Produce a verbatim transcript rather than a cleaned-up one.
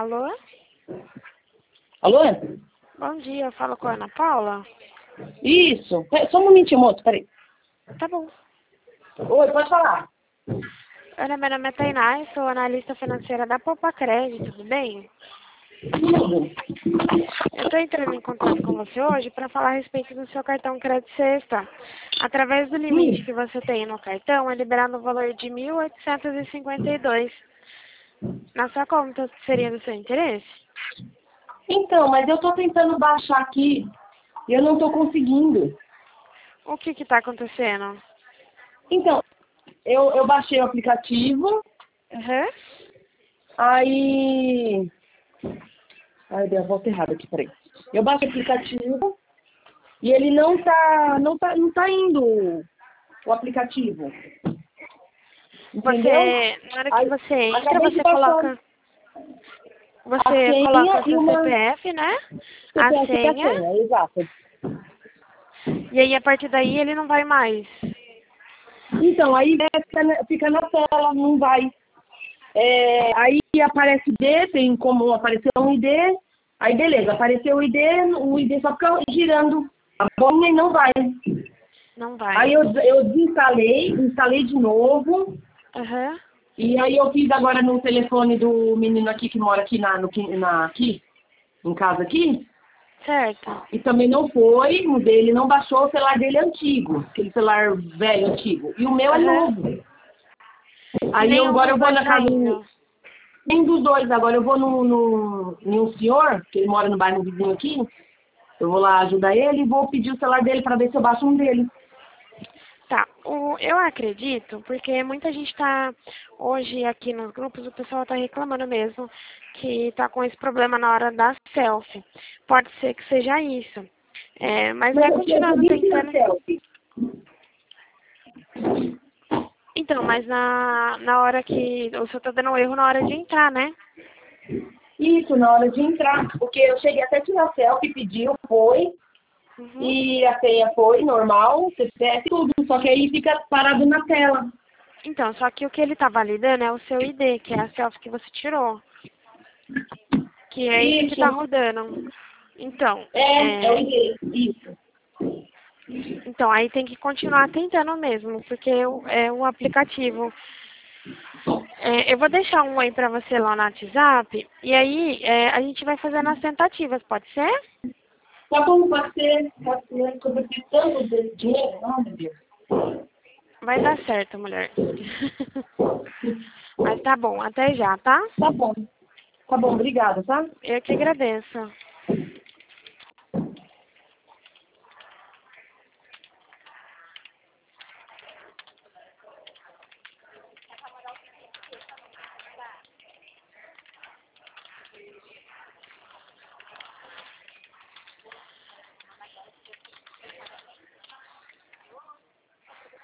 Alô? Alô? Bom dia, eu falo com a Ana Paula? Isso. Pera- Só um momentinho, moço, peraí. Tá bom. Oi, pode falar. Ana, meu nome é Tainá, eu sou analista financeira da Poupa Crédito, tudo bem? Tudo. Eu estou entrando em contato com você hoje para falar a respeito do seu cartão Crédito Sexta. Através do limite Hum. que você tem no cartão, é liberado o valor de mil oitocentos e cinquenta e dois. Na sua conta, seria do seu interesse? Então, mas eu tô tentando baixar aqui e eu não tô conseguindo. O que que tá acontecendo? Então, eu, eu baixei o aplicativo, Uhum. aí... Ai, dei a volta errada aqui, peraí. Eu baixei o aplicativo e ele não tá, não tá, não tá indo o aplicativo. Entendeu? Você, na hora que Aí, você entra, acabei de você baixar coloca... a Você senha coloca o e seu uma C P F, né? C P A F e a senha. senha, exato. E aí, a partir daí, ele não vai mais. Então, aí é, fica na, fica na tela, não vai. É, aí aparece I D, tem como aparecer um I D, aí beleza, apareceu o I D, o I D só fica girando a bolinha e não vai. Não vai. Aí eu, eu desinstalei, instalei de novo, Aham. e aí eu fiz agora no telefone do menino aqui que mora aqui na, no, na aqui, em casa aqui, Certo. e também não foi, o dele não baixou, o celular dele é antigo, aquele celular velho, antigo, e o meu é Aham. novo. E Aí eu, nenhum agora dos eu vou dois na tá casa do, indo. nem dos dois, agora eu vou no, no, em um senhor, que ele mora no bairro vizinho aqui, eu vou lá ajudar ele e vou pedir o celular dele para ver se eu baixo um dele. Tá. O, eu acredito, porque muita gente tá... Hoje, aqui nos grupos, o pessoal tá reclamando mesmo que tá com esse problema na hora da selfie. Pode ser que seja isso. É, mas Mas vai eu eu continuando subi na tentando... selfie. Então, mas na, na hora que... O senhor tá dando um erro na hora de entrar, né? Isso, na hora de entrar, porque eu cheguei até a tirar selfie, pediu, foi, Uhum. e a senha foi normal, C P F, tudo, só que aí fica parado na tela. Então, só que o que ele tá validando é o seu I D, que é a selfie que você tirou. Que é isso que Isso, tá rodando. Então, é, é o é, I D, isso. então aí tem que continuar tentando mesmo, porque o- é um aplicativo. É, eu vou deixar um aí pra você lá no WhatsApp, e aí é, a gente vai fazendo as tentativas, pode ser? Tá bom, pode ser, pode ser, porque eu preciso tanto de dinheiro, oh meu Deus. Vai dar certo, mulher. Mas tá bom, até já, tá? Tá bom, tá bom, obrigada, tá? Eu que agradeço.